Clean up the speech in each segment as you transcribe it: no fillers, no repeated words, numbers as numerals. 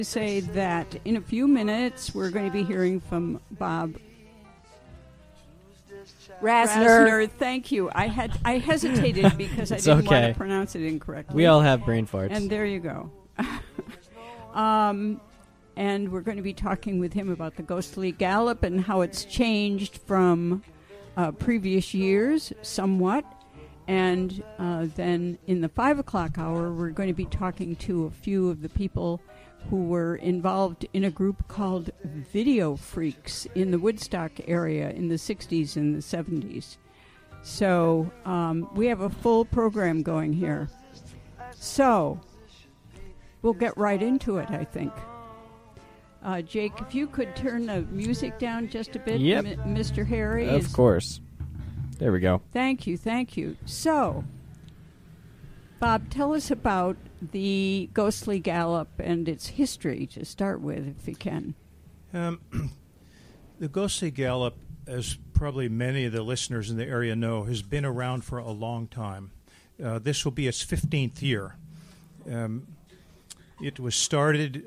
Say that in a few minutes we're going to be hearing from Bob Rasner. Thank you. I hesitated because I didn't want to pronounce it incorrectly. We all have brain farts. And there you go. And we're going to be talking with him about the Ghostly Gallop and how it's changed from previous years somewhat. And then in the 5 o'clock hour, we're going to be talking to a few of the people who were involved in a group called Video Freaks in the Woodstock area in the 60s and the 70s. So we have a full program going here. So we'll get right into it, I think. Jake, if you could turn the music down just a bit, yep. Mr. Harry. Of course. There we go. Thank you. So, Bob, tell us about the Ghostly Gallop and its history to start with, if you can. The Ghostly Gallop, as probably many of the listeners in the area know, has been around for a long time. This will be its 15th year. It was started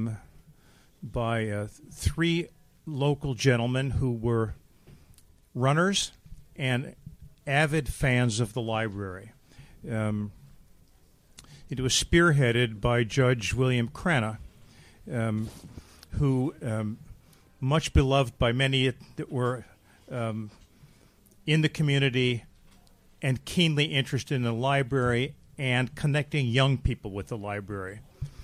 by 3 local gentlemen who were runners and avid fans of the library. It was spearheaded by Judge William Cranna, who much beloved by many that were in the community and keenly interested in the library and connecting young people with the library.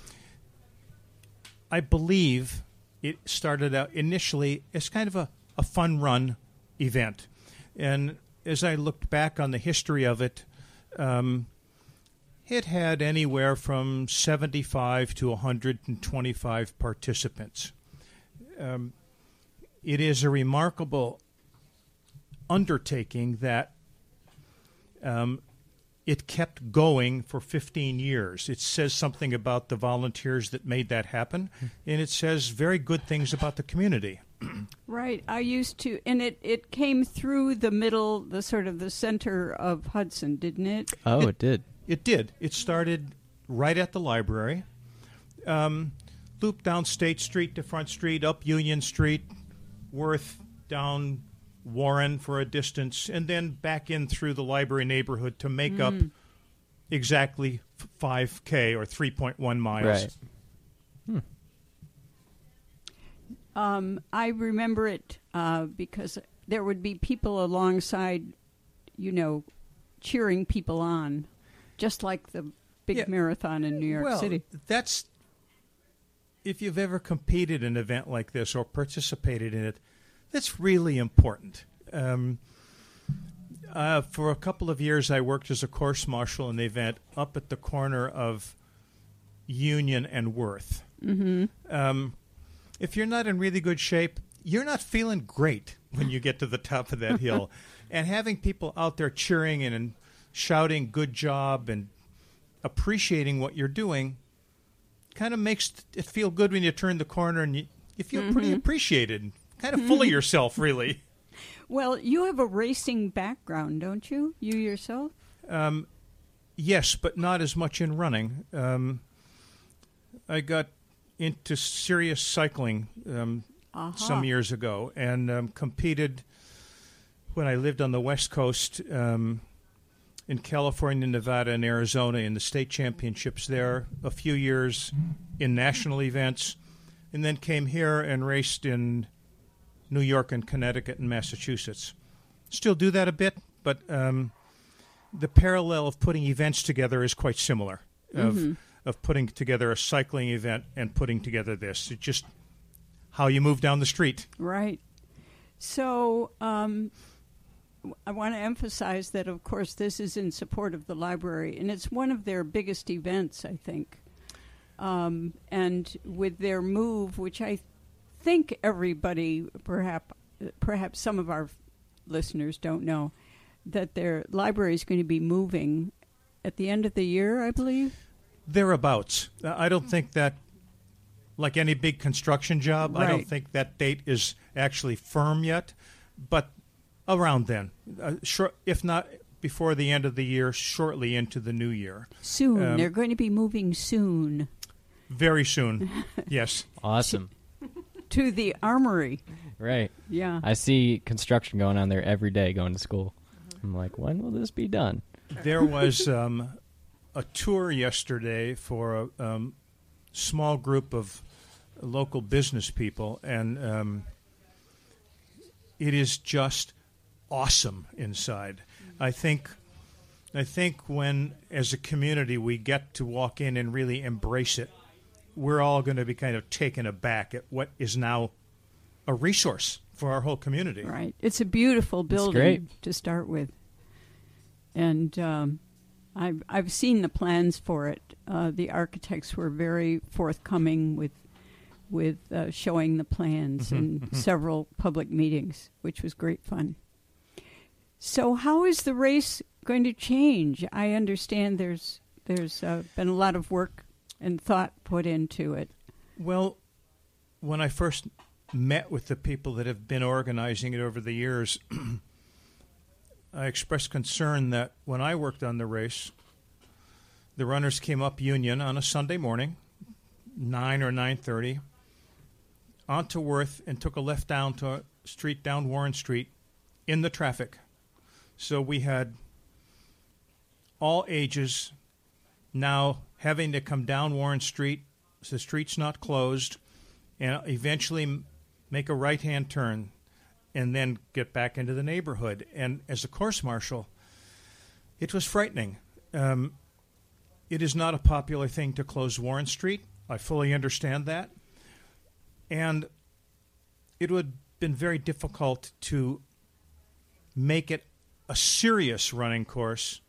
I believe it started out initially as kind of a fun run event. And as I looked back on the history of it, it had anywhere from 75 to 125 participants. It is a remarkable undertaking that it kept going for 15 years. It says something about the volunteers that made that happen, and it says very good things about the community. Right. I used to, and it came through the middle, the sort of the center of Hudson, didn't it? Oh, it did. It did. It started right at the library, looped down State Street to Front Street, up Union Street, Worth, down Warren for a distance, and then back in through the library neighborhood to make up exactly 5K or 3.1 miles. Right. I remember it because there would be people alongside, cheering people on, just like the big marathon in New York City. That's, if you've ever competed in an event like this or participated in it, that's really important. For a couple of years, I worked as a course marshal in the event up at the corner of Union and Worth. Mm-hmm. If you're not in really good shape, you're not feeling great when you get to the top of that hill. And having people out there cheering and shouting good job and appreciating what you're doing kind of makes it feel good when you turn the corner and you feel pretty appreciated, kind of full of yourself, really. Well, you have a racing background, don't you? You yourself? Yes, but not as much in running. I got into serious cycling some years ago and competed when I lived on the West Coast in California, Nevada, and Arizona in the state championships there, a few years in national events, and then came here and raced in New York and Connecticut and Massachusetts. Still do that a bit, but the parallel of putting events together is quite similar, of putting together a cycling event and putting together this. It's just how you move down the street. Right. So I want to emphasize that, of course, this is in support of the library, and it's one of their biggest events, I think. And with their move, which I think everybody, perhaps some of our listeners don't know, that their library is going to be moving at the end of the year, I believe. Thereabouts. I don't think that, like any big construction job, I don't think that date is actually firm yet, but around then. If not before the end of the year, shortly into the new year. Soon. They're going to be moving soon. Very soon. Yes. Awesome. To the armory. Right. Yeah. I see construction going on there every day going to school. I'm like, when will this be done? There was a tour yesterday for a small group of local business people, and it is just awesome inside. I think when, as a community, we get to walk in and really embrace it, we're all going to be kind of taken aback at what is now a resource for our whole community. Right. It's a beautiful building great. to start with. And I've seen the plans for it. The architects were very forthcoming with showing the plans in several public meetings, which was great fun. So how is the race going to change? I understand there's been a lot of work and thought put into it. Well, when I first met with the people that have been organizing it over the years, I expressed concern that when I worked on the race, the runners came up Union on a Sunday morning, 9 or 9:30, onto Worth, and took a left down to a street down Warren Street in the traffic. So we had all ages now having to come down Warren Street, so the street's not closed, and eventually make a right-hand turn and then get back into the neighborhood. And as a course marshal, it was frightening. It is not a popular thing to close Warren Street. I fully understand that. And it would have been very difficult to make it a serious running course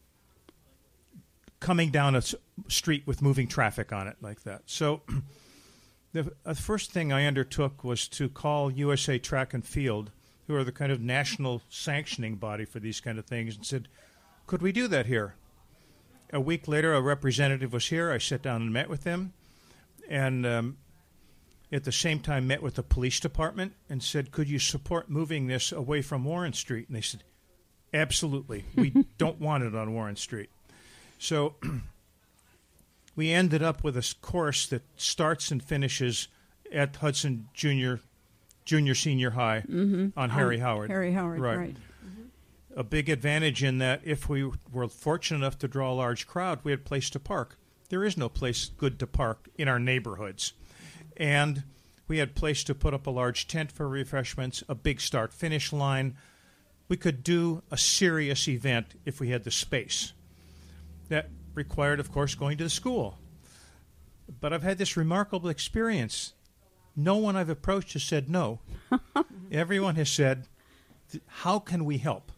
coming down a street with moving traffic on it like that. So the first thing I undertook was to call USA Track and Field, who are the kind of national sanctioning body for these kind of things, and said, could we do that here? A week later, a representative was here. I sat down and met with them, and at the same time met with the police department and said, could you support moving this away from Warren Street? And they said, absolutely. We don't want it on Warren Street. So we ended up with a course that starts and finishes at Hudson Junior Senior High on Harry Howard. Harry Howard, right. A big advantage in that if we were fortunate enough to draw a large crowd, we had a place to park. There is no place good to park in our neighborhoods. And we had a place to put up a large tent for refreshments, a big start-finish line. We could do a serious event if we had the space. That required, of course, going to the school. But I've had this remarkable experience. No one I've approached has said no. Everyone has said, how can we help?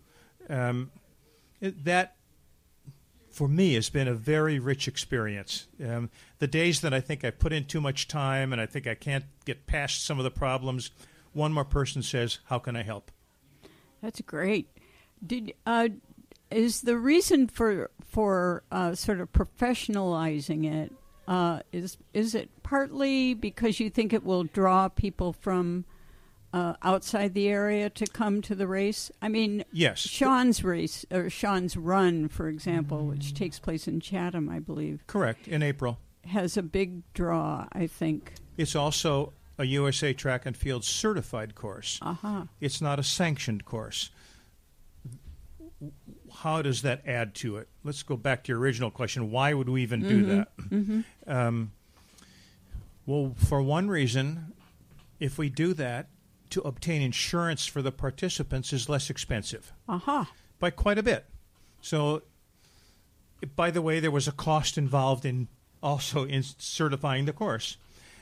That, for me, has been a very rich experience. The days that I think I put in too much time and I think I can't get past some of the problems, one more person says, how can I help? That's great. Is the reason for sort of professionalizing it, is it partly because you think it will draw people from outside the area to come to the race? I mean, yes. Sean's race, or Sean's Run, for example, which takes place in Chatham, I believe. Correct, in April. Has a big draw, I think. It's also a USA Track and Field certified course. It's not a sanctioned course. How does that add to it? Let's go back to your original question. Why would we even do that? Well, for one reason, if we do that, to obtain insurance for the participants is less expensive. By quite a bit. So, by the way, there was a cost involved in certifying the course.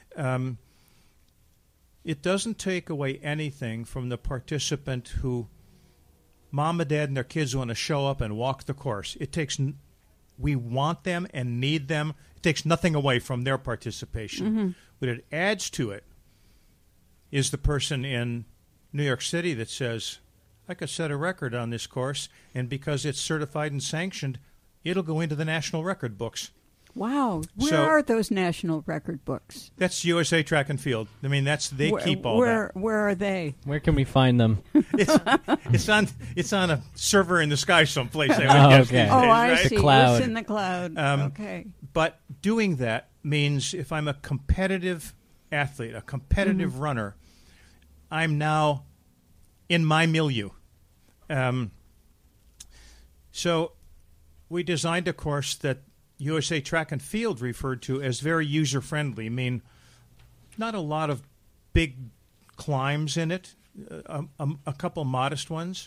It doesn't take away anything from the participant who mom and dad and their kids want to show up and walk the course. We want them and need them. It takes nothing away from their participation. What it adds to it is the person in New York City that says, I could set a record on this course, and because it's certified and sanctioned, it'll go into the national record books. Wow. Where are those national record books? That's USA Track and Field. I mean, keep all that. Where are they? Where can we find them? It's on a server in the sky someplace. I would guess okay. these days, I right? see. The cloud. It's in the cloud. Okay. But doing that means if I'm a competitive athlete, a competitive runner, I'm now in my milieu. So we designed a course that USA Track and Field referred to as very user-friendly. I mean, not a lot of big climbs in it, a couple modest ones.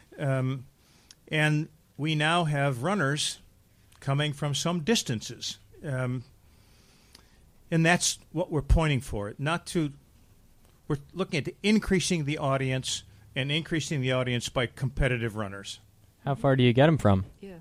And we now have runners coming from some distances. And that's what we're pointing for. We're looking at increasing the audience and increasing the audience by competitive runners. How far do you get them from? Yeah.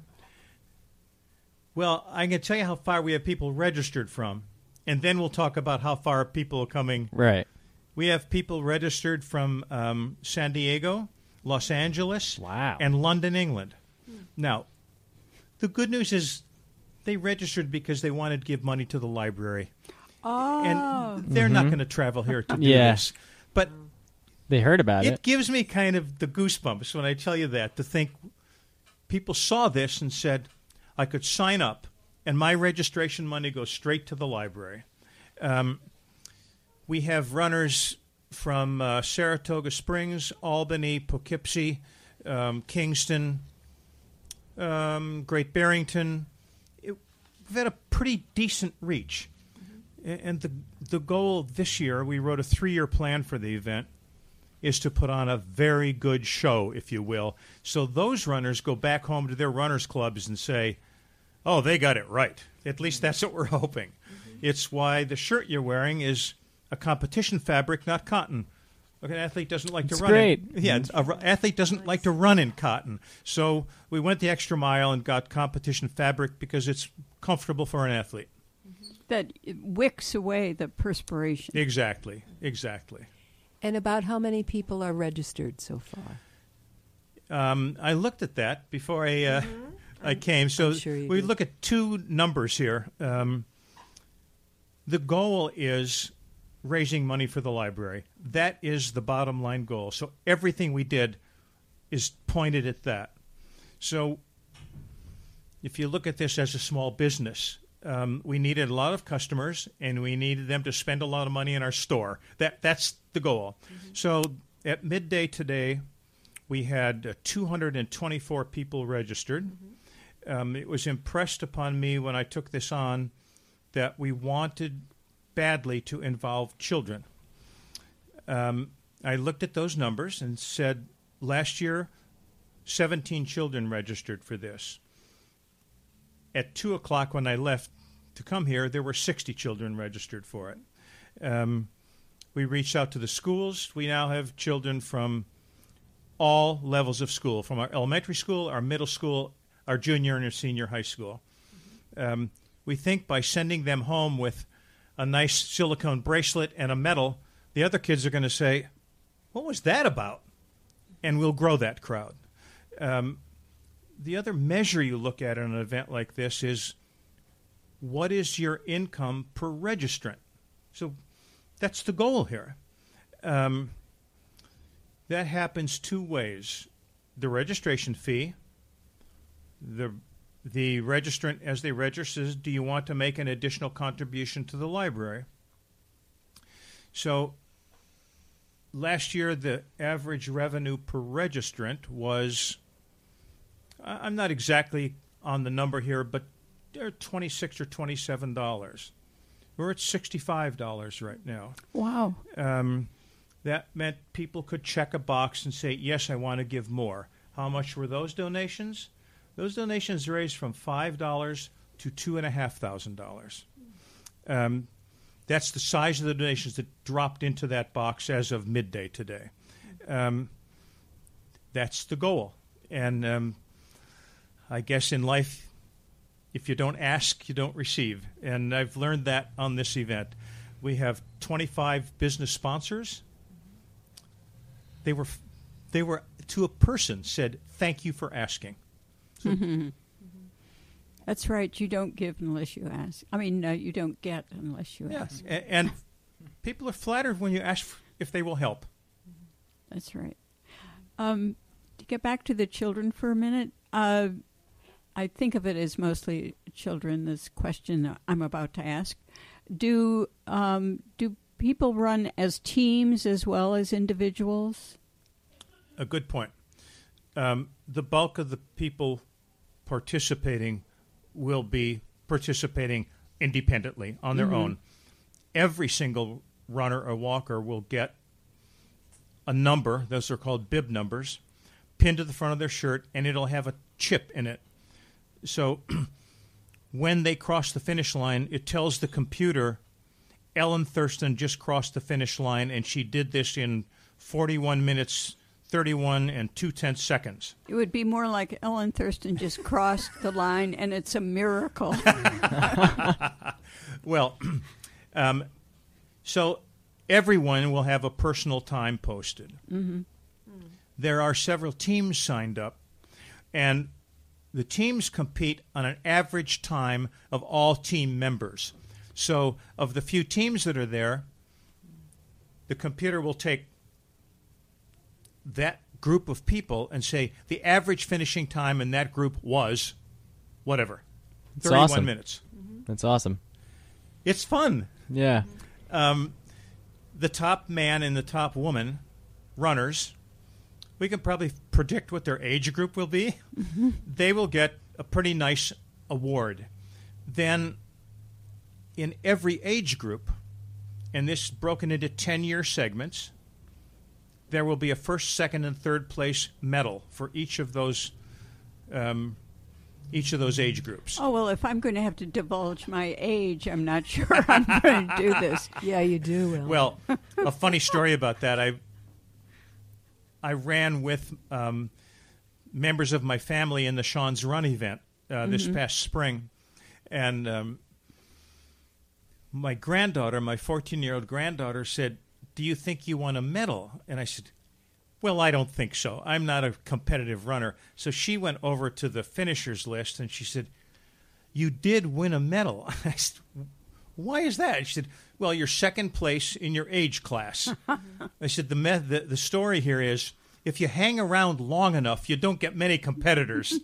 Well, I can tell you how far we have people registered from, and then we'll talk about how far people are coming. Right. We have people registered from San Diego, Los Angeles, Wow. and London, England. Now, the good news is they registered because they wanted to give money to the library. Oh. And they're not going to travel here to do Yeah. this. But They heard about it it. gives me kind of the goosebumps when I tell you that, to think people saw this and said, I could sign up, and my registration money goes straight to the library. We have runners from Saratoga Springs, Albany, Poughkeepsie, Kingston, Great Barrington. We've had a pretty decent reach. And the goal this year, we wrote a 3-year plan for the event, is to put on a very good show, if you will. So those runners go back home to their runners clubs and say, oh, they got it right. At least that's what we're hoping. It's why the shirt you're wearing is a competition fabric, not cotton. Look, an athlete doesn't like to run great. an athlete doesn't like to run in cotton. So we went the extra mile and got competition fabric because it's comfortable for an athlete. That it wicks away the perspiration. Exactly. And about how many people are registered so far? I looked at that before I came. So I'm sure you we did. look at two numbers here. The goal is raising money for the library. That is the bottom line goal. So everything we did is pointed at that. So if you look at this as a small business, we needed a lot of customers, and we needed them to spend a lot of money in our store. That's the goal. So at midday today, we had 224 people registered. It was impressed upon me when I took this on that we wanted badly to involve children. I looked at those numbers and said, last year, 17 children registered for this. At 2 o'clock when I left to come here, there were 60 children registered for it. We reached out to the schools. We now have children from all levels of school, from our elementary school, our middle school, our junior and our senior high school. We think by sending them home with a nice silicone bracelet and a medal, the other kids are going to say, what was that about? And we'll grow that crowd. The other measure you look at in an event like this is, what is your income per registrant? So that's the goal here. That happens two ways. The registration fee, the registrant, as they register, says, do you want to make an additional contribution to the library? So last year, the average revenue per registrant was, I'm not exactly on the number here, but they're $26 or $27. We're at $65 right now. Wow. That meant people could check a box and say, yes, I want to give more. How much were those donations? Those donations raised from $5 to $2,500. That's the size of the donations that dropped into that box as of midday today. That's the goal. And I guess in life, if you don't ask, you don't receive. And I've learned that on this event. We have 25 business sponsors. They were to a person, said, thank you for asking. That's right. You don't give unless you ask. I mean, you don't get unless you ask. And people are flattered when you ask if they will help. That's right. To get back to the children for a minute, I think of it as mostly children this question I'm about to ask. Do people run as teams as well as individuals? A good point. The bulk of the people participating will be participating independently on their own. Every single runner or walker will get a number, those are called bib numbers, pinned to the front of their shirt, and it'll have a chip in it. So when they cross the finish line, it tells the computer, Ellen Thurston just crossed the finish line, and she did this in 41 minutes, 31 and 2/10 seconds. It would be more like Ellen Thurston just crossed the line, and it's a miracle. Well, so everyone will have a personal time posted. There are several teams signed up, and the teams compete on an average time of all team members. So of the few teams that are there, the computer will take that group of people and say the average finishing time in that group was whatever, It's 31 awesome. minutes. That's awesome. It's fun. Yeah. The top man and the top woman runners, we can probably predict what their age group will be. They will get a pretty nice award. Then in every age group, and this is broken into 10-year segments, there will be a first, second, and third place medal for each of those age groups. Oh, well, if I'm going to have to divulge my age, I'm not sure I'm going to do this. Yeah, you do, Will. Well, a funny story about that. I ran with members of my family in the Sean's Run event this past spring, and my granddaughter, my 14-year-old granddaughter, said, "Do you think you won a medal?" And I said, "Well, I don't think so. I'm not a competitive runner." So she went over to the finishers list, and she said, "You did win a medal." I said, "Why is that?" And she said, "Well, you're second place in your age class." I said, the story here is, if you hang around long enough, you don't get many competitors.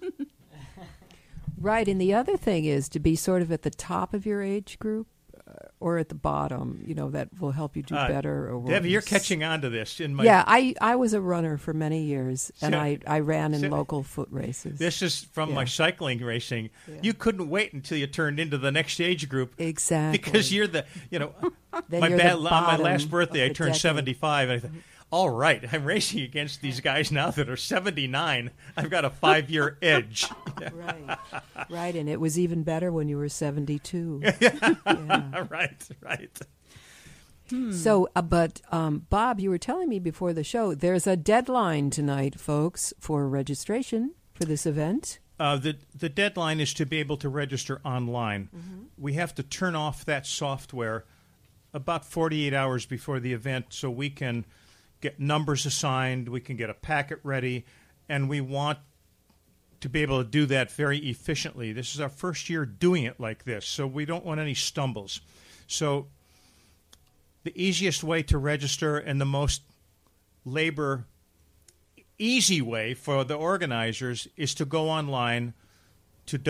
Right, and the other thing is to be sort of at the top of your age group or at the bottom, that will help you do better or worse. Debbie, you're catching on to this. Yeah, I was a runner for many years, and So- I ran in so- local foot races. This is from my cycling racing. Yeah. You couldn't wait until you turned into the next age group. Exactly. Because you're the, Then my you're the on my bottom last birthday, I of the turned decade. 75. And I thought, all right, I'm racing against these guys now that are 79. I've got a 5-year edge. Right, and it was even better when you were 72. Yeah. Right. So, but Bob, you were telling me before the show, there's a deadline tonight, folks, for registration for this event. The deadline is to be able to register online. We have to turn off that software about 48 hours before the event so we can get numbers assigned, we can get a packet ready, and we want to be able to do that very efficiently. This is our first year doing it like this, so we don't want any stumbles. So the easiest way to register and the most labor easy way for the organizers is to go online to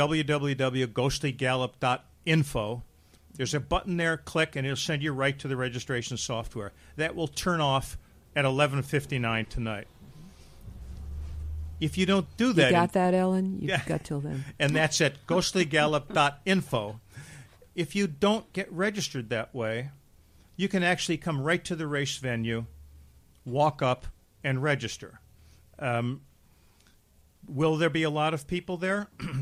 www.ghosteligallop.info. There's a button there, click, and it'll send you right to the registration software. That will turn off at 11:59 tonight. If you don't do that... You got that, Ellen? You've Yeah. got till then. And that's at ghosteligallop.info. If you don't get registered that way, you can actually come right to the race venue, walk up, and register. Will there be a lot of people there?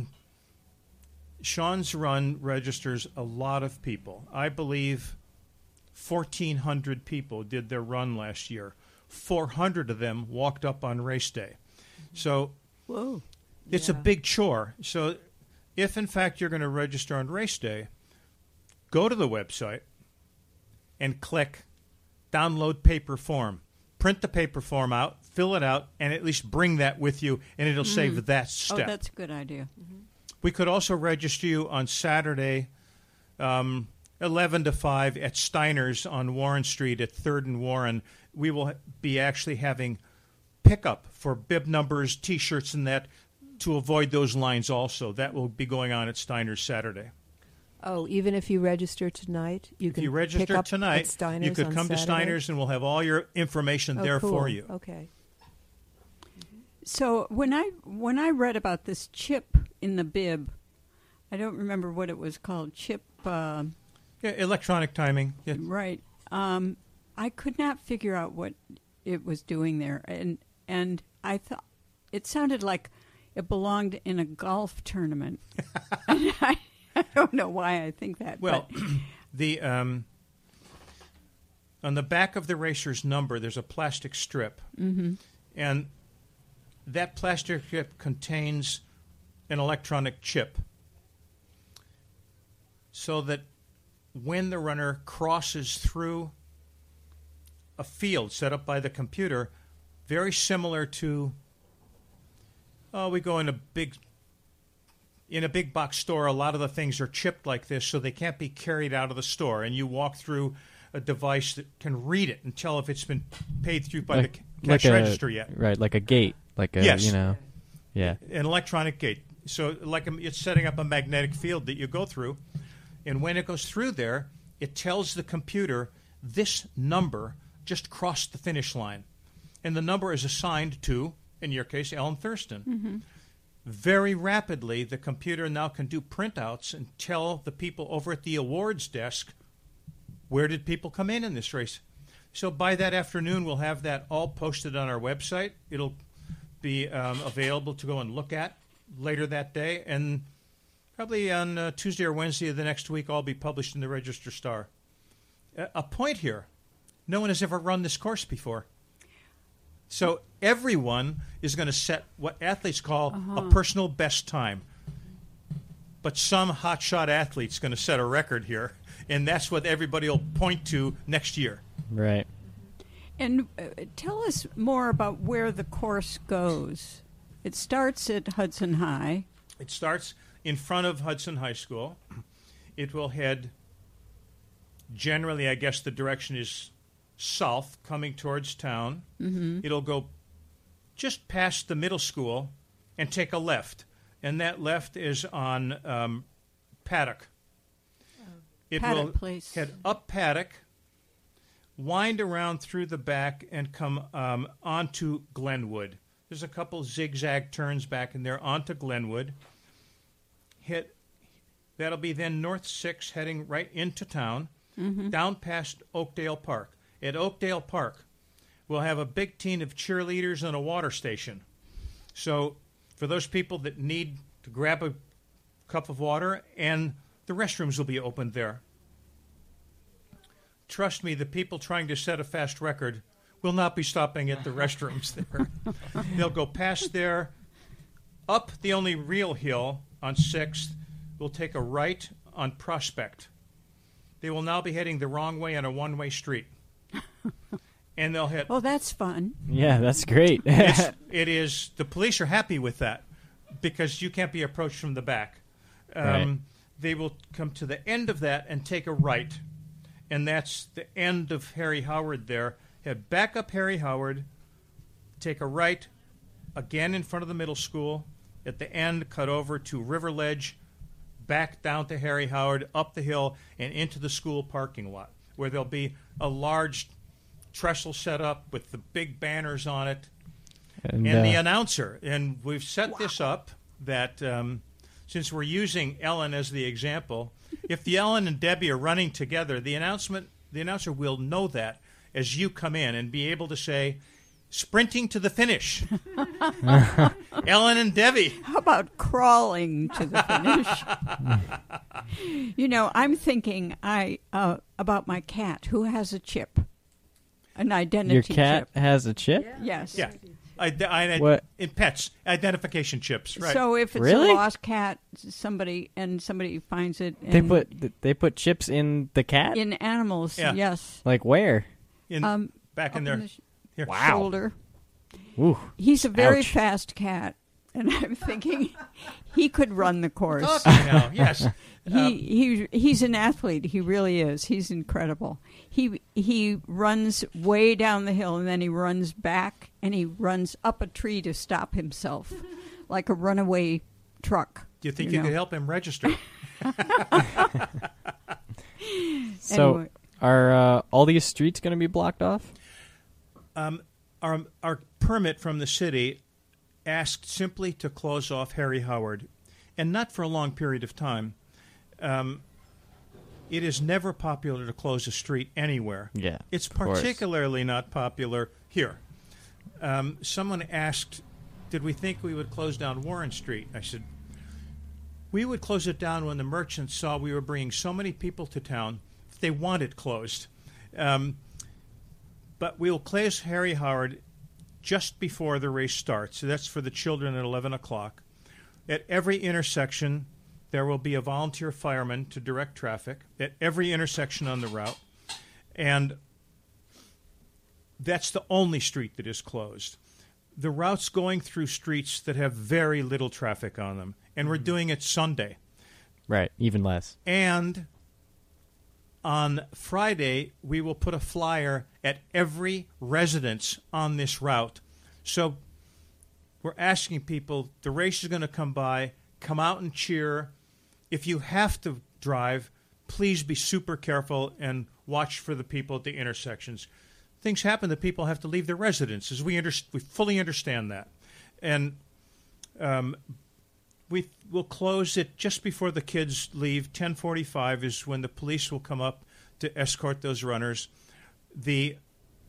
Sean's Run registers a lot of people. I believe 1,400 people did their run last year. 400 of them walked up on race day. So Whoa. it's a big chore. So if, in fact, you're going to register on race day, go to the website and click Download Paper Form. Print the paper form out, fill it out, and at least bring that with you, and it'll save that step. Oh, that's a good idea. We could also register you on Saturday, 11 to 5 at Steiner's on Warren Street at 3rd and Warren. We will be actually having pickup for bib numbers, T-shirts, and that. to avoid those lines also. That will be going on at Steiner's Saturday. Oh, even if you register tonight, you can If you pick register up tonight, at Steiner's you could on come to Saturday? Steiner's and we'll have all your information Oh, there cool. for you. Okay. So when I read about this chip in the bib, I don't remember what it was called. Chip, Yeah, electronic timing. Yeah. right? I could not figure out what it was doing there, and I thought it sounded like it belonged in a golf tournament. And I don't know why I think that. Well, but the on the back of the racer's number, there's a plastic strip, and that plastic strip contains an electronic chip, so that when the runner crosses through a field set up by the computer, very similar to, we go in a big box store, a lot of the things are chipped like this, so they can't be carried out of the store. And you walk through a device that can read it and tell if it's been paid through by the cash register yet. Right, like a gate. Like a, Yes. Yeah. An electronic gate. So it's setting up a magnetic field that you go through. And when it goes through there, it tells the computer this number just crossed the finish line. And the number is assigned to, in your case, Ellen Thurston. Very rapidly, the computer now can do printouts and tell the people over at the awards desk, where did people come in this race? So by that afternoon, we'll have that all posted on our website. It'll be available to go and look at later that day. And probably on Tuesday or Wednesday of the next week, all be published in the Register Star. A point here. No one has ever run this course before. So everyone is going to set what athletes call a personal best time. But some hotshot athlete's going to set a record here, and that's what everybody will point to next year. Right. And tell us more about where the course goes. It starts at Hudson High. It starts in front of Hudson High School. It will head, generally, I guess the direction is south, coming towards town. It'll go just past the middle school and take a left. And that left is on Paddock. It Paddock will Place. head up Paddock, wind around through the back, and come onto Glenwood. There's a couple zigzag turns back in there onto Glenwood. That'll be then North 6 heading right into town, down past Oakdale Park. At Oakdale Park, we'll have a big team of cheerleaders and a water station. So for those people that need to grab a cup of water, and the restrooms will be opened there. Trust me, the people trying to set a fast record will not be stopping at the restrooms there. They'll go past there, up the only real hill on 6th. We'll take a right on Prospect. They will now be heading the wrong way on a one-way street. And they'll hit. Well, that's fun. Yeah, that's great. It is. The police are happy with that because you can't be approached from the back. Right. They will come to the end of that and take a right. And that's the end of Harry Howard there. Head back up Harry Howard, take a right, again in front of the middle school. At the end, cut over to River Ledge, back down to Harry Howard, up the hill, and into the school parking lot, where there'll be a large trestle set up with the big banners on it and the announcer. And we've set this up that since we're using Ellen as the example, if the Ellen and Debbie are running together, the announcer will know that as you come in and be able to say, sprinting to the finish. Ellen and Debbie. How about crawling to the finish? I'm thinking about my cat who has a chip, an identity Your cat chip. has a chip? Yes. Yeah. What? In pets, identification chips, right? So if it's Really? a lost cat, somebody finds it. And They put chips in the cat? in animals. Yeah. Yes. Like where? Back in Up there. the Here. shoulder. Ooh. He's a very Ouch. fast cat, and I'm thinking he could run the course. Talking now, yes. He's an athlete. He really is. He's incredible. He runs way down the hill, and then he runs back, and he runs up a tree to stop himself. like a runaway truck. Do you think you could help him register? So, Anyway. are all these streets going to be blocked off? Our permit from the city asked simply to close off Harry Howard, and not for a long period of time. It is never popular to close a street anywhere. Yeah, It's of course. particularly not popular here. Someone asked, did we think we would close down Warren Street? I said, we would close it down when the merchants saw we were bringing so many people to town, they want it closed. But we'll close Harry Howard just before the race starts. So that's for the children at 11 o'clock. At every intersection, there will be a volunteer fireman to direct traffic at every intersection on the route. And that's the only street that is closed. The route's going through streets that have very little traffic on them. And we're doing it Sunday. Right, even less. And on Friday, we will put a flyer at every residence on this route. So we're asking people, the race is going to come by, come out and cheer. If you have to drive, please be super careful and watch for the people at the intersections. Things happen that people have to leave their residences. We fully understand that. And we will close it just before the kids leave. 10:45 is when the police will come up to escort those runners. The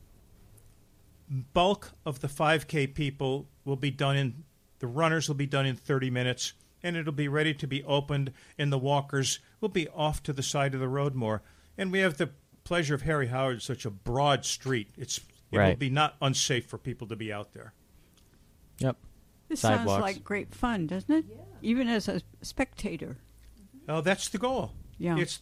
bulk of the 5K people will be done the runners will be done in 30 minutes, and it'll be ready to be opened, and the walkers will be off to the side of the road more. And we have the pleasure of Harry Howard, such a broad street. It will Right. be not unsafe for people to be out there. Yep. This Sidewalks. sounds like great fun, doesn't it? Yeah. Even as a spectator. Oh, that's the goal. Yeah. It's,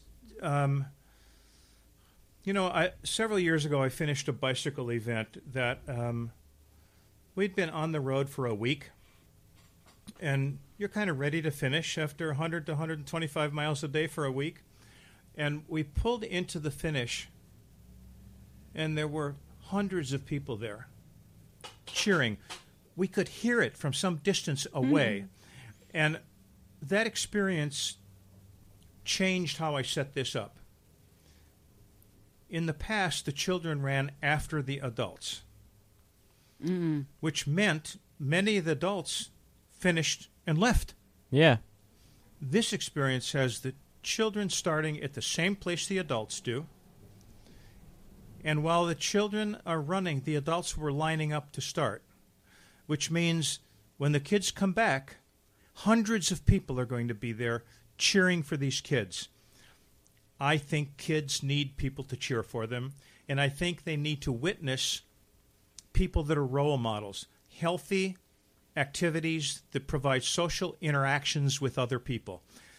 several years ago I finished a bicycle event that we'd been on the road for a week, and you're kind of ready to finish after 100 to 125 miles a day for a week. And we pulled into the finish, and there were hundreds of people there cheering. We could hear it from some distance away. And that experience changed how I set this up. In the past, the children ran after the adults, which meant many of the adults finished and left. Yeah. This experience has the children starting at the same place the adults do. And while the children are running, the adults were lining up to start, which means when the kids come back, hundreds of people are going to be there cheering for these kids. I think kids need people to cheer for them, and I think they need to witness people that are role models, healthy activities that provide social interactions with other people.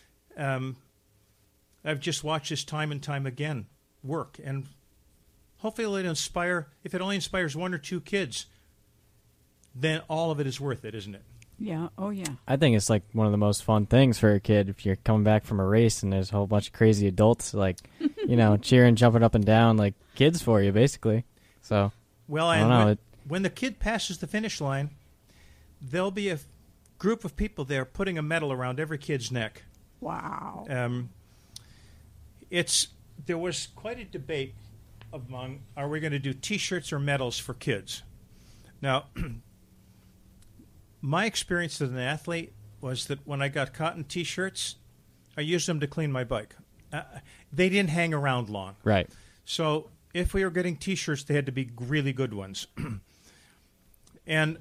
I've just watched this time and time again work, and hopefully it'll inspire. If it only inspires one or two kids, then all of it is worth it, isn't it? Yeah. Oh, yeah. I think it's like one of the most fun things for a kid if you're coming back from a race and there's a whole bunch of crazy adults like, cheering, jumping up and down like kids for you, basically. So, Well, I don't know. When the kid passes the finish line, there'll be a group of people there putting a medal around every kid's neck. Wow. There was quite a debate among, are we going to do T-shirts or medals for kids? Now, my experience as an athlete was that when I got cotton T-shirts, I used them to clean my bike. They didn't hang around long. Right. So if we were getting T-shirts, they had to be really good ones. And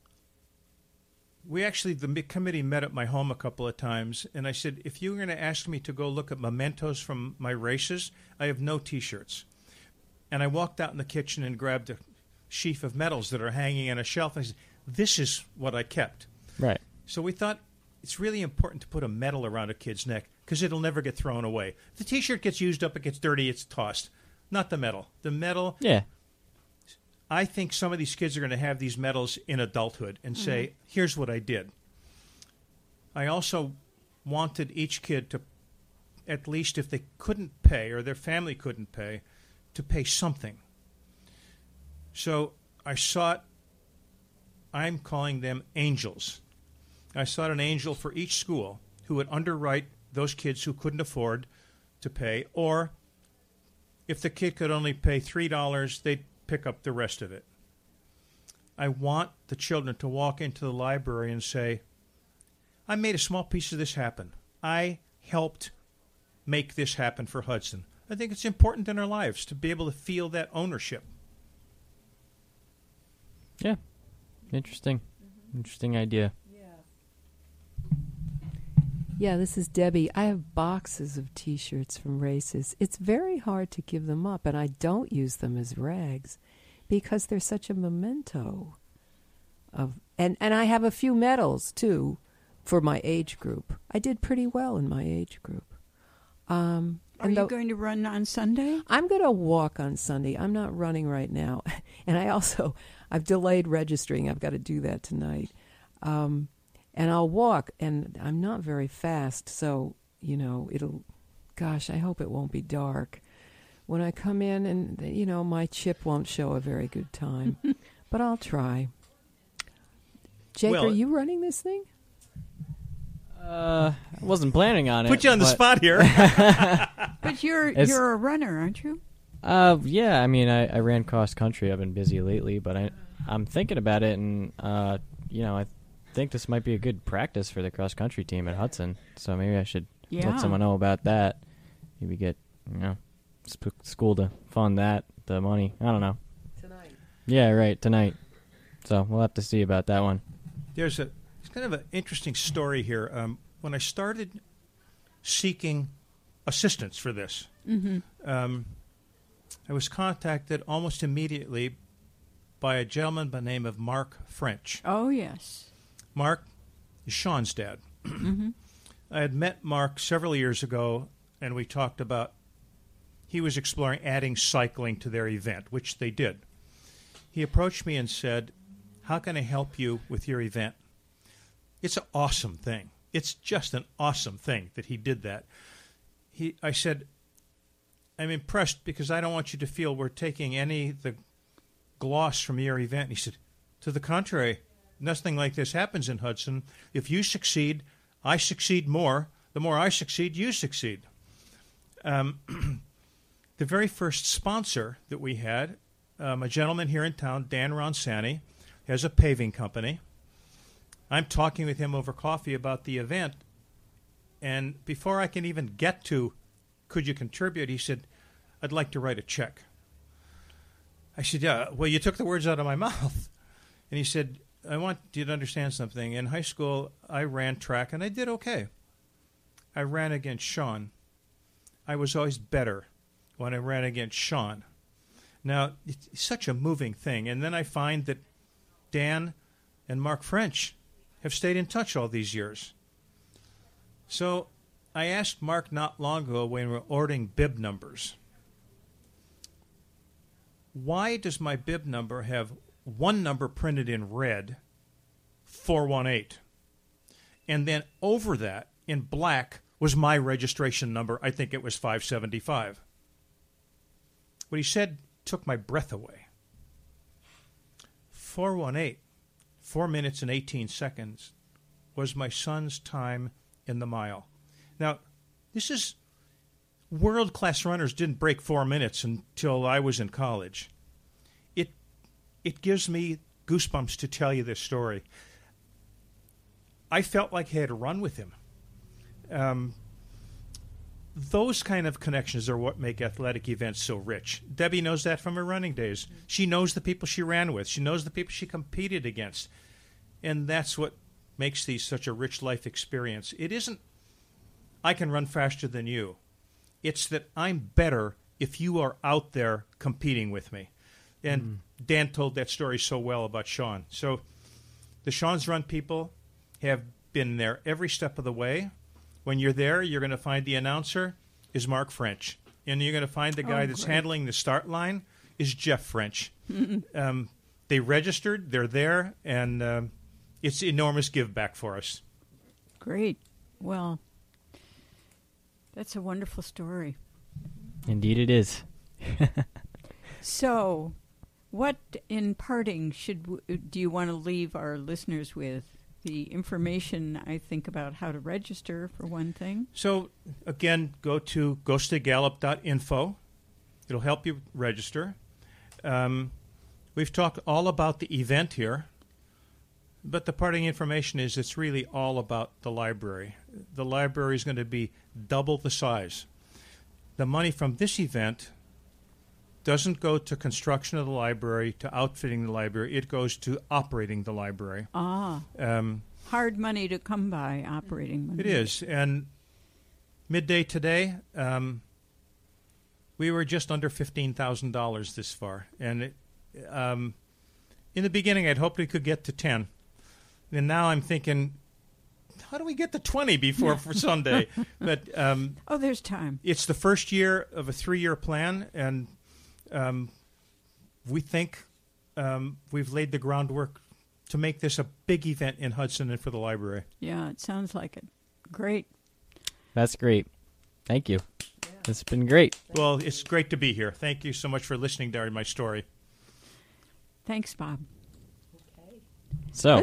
the committee met at my home a couple of times, and I said, if you were going to ask me to go look at mementos from my races, I have no T-shirts. And I walked out in the kitchen and grabbed a sheaf of medals that are hanging on a shelf, and I said, this is what I kept. Right. So we thought it's really important to put a medal around a kid's neck because it'll never get thrown away. If the T-shirt gets used up, it gets dirty, it's tossed. Not the medal. The medal, Yeah. I think some of these kids are going to have these medals in adulthood and say, here's what I did. I also wanted each kid to, at least if they couldn't pay or their family couldn't pay, to pay something. So I sought, I'm calling them angels. I sought an angel for each school who would underwrite those kids who couldn't afford to pay, or if the kid could only pay $3, they'd pick up the rest of it. I want the children to walk into the library and say, I made a small piece of this happen. I helped make this happen for Hudson. I think it's important in our lives to be able to feel that ownership. Yeah. Interesting. Interesting idea. Yeah, this is Debbie. I have boxes of T-shirts from races. It's very hard to give them up, and I don't use them as rags because they're such a memento. And I have a few medals, too, for my age group. I did pretty well in my age group. Are you going to run on Sunday? I'm going to walk on Sunday. I'm not running right now. And I've delayed registering. I've got to do that tonight. And I'll walk, and I'm not very fast, so, I hope it won't be dark. When I come in and, my chip won't show a very good time. But I'll try. Jake, are you running this thing? I wasn't planning on it. Put you on the spot here. But you're a runner, aren't you? Yeah, I mean, I ran cross country. I've been busy lately, but I'm thinking about it, and, I think this might be a good practice for the cross country team at Hudson. So maybe I should let someone know about that. Maybe get, school to fund that, the money. I don't know. Tonight. Yeah, right, tonight. So we'll have to see about that one. It's kind of an interesting story here. When I started seeking assistance for this, I was contacted almost immediately by a gentleman by the name of Mark French. Oh, yes. Mark is Sean's dad. I had met Mark several years ago, and we talked about he was exploring adding cycling to their event, which they did. He approached me and said, how can I help you with your event? It's an awesome thing. It's just an awesome thing that he did that. I said, I'm impressed because I don't want you to feel we're taking the gloss from your event. And he said, to the contrary, nothing like this happens in Hudson. If you succeed, I succeed more. The more I succeed, you succeed. The very first sponsor that we had, a gentleman here in town, Dan Ronsani, has a paving company. I'm talking with him over coffee about the event, and before I can even get to, could you contribute, he said, I'd like to write a check. I said, yeah, well, you took the words out of my mouth. And he said, I want you to understand something. In high school, I ran track, and I did okay. I ran against Sean. I was always better when I ran against Sean. Now, it's such a moving thing. And then I find that Dan and Mark French have stayed in touch all these years. So I asked Mark not long ago when we were ordering bib numbers, why does my bib number have one number printed in red, 418, and then over that in black was my registration number? I think it was 575. What he said took my breath away. 418, 4 minutes and 18 seconds, was my son's time in the mile. Now, this is world-class runners didn't break 4 minutes until I was in college. It gives me goosebumps to tell you this story. I felt like I had to run with him. Those kind of connections are what make athletic events so rich. Debbie knows that from her running days. She knows the people she ran with. She knows the people she competed against. And that's what makes these such a rich life experience. It isn't, I can run faster than you. It's that I'm better if you are out there competing with me. And Dan told that story so well about Sean. So the Sean's Run people have been there every step of the way. When you're there, you're going to find the announcer is Mark French. And you're going to find the guy that's handling the start line is Jeff French. They registered, they're there, and it's enormous give back for us. Great. Well, that's a wonderful story. Indeed it is. So, what in parting do you want to leave our listeners with the information, I think, about how to register, for one thing. So, again, go to ghostlygallup.info. It'll help you register. We've talked all about the event here, but the parting information is it's really all about the library. The library is going to be double the size. The money from this event doesn't go to construction of the library, to outfitting the library. It goes to operating the library. Hard money to come by, operating money. It is. And midday today, we were just under $15,000 this far. And in the beginning, I'd hoped we could get to 10. And now I'm thinking, how do we get to 20 before for Sunday? But there's time. It's the first year of a 3-year plan, and we think we've laid the groundwork to make this a big event in Hudson and for the library. Yeah, it sounds like it. Great. That's great. Thank you. It's been great. Well, it's great to be here. Thank you so much for listening to my story. Thanks, Bob. So,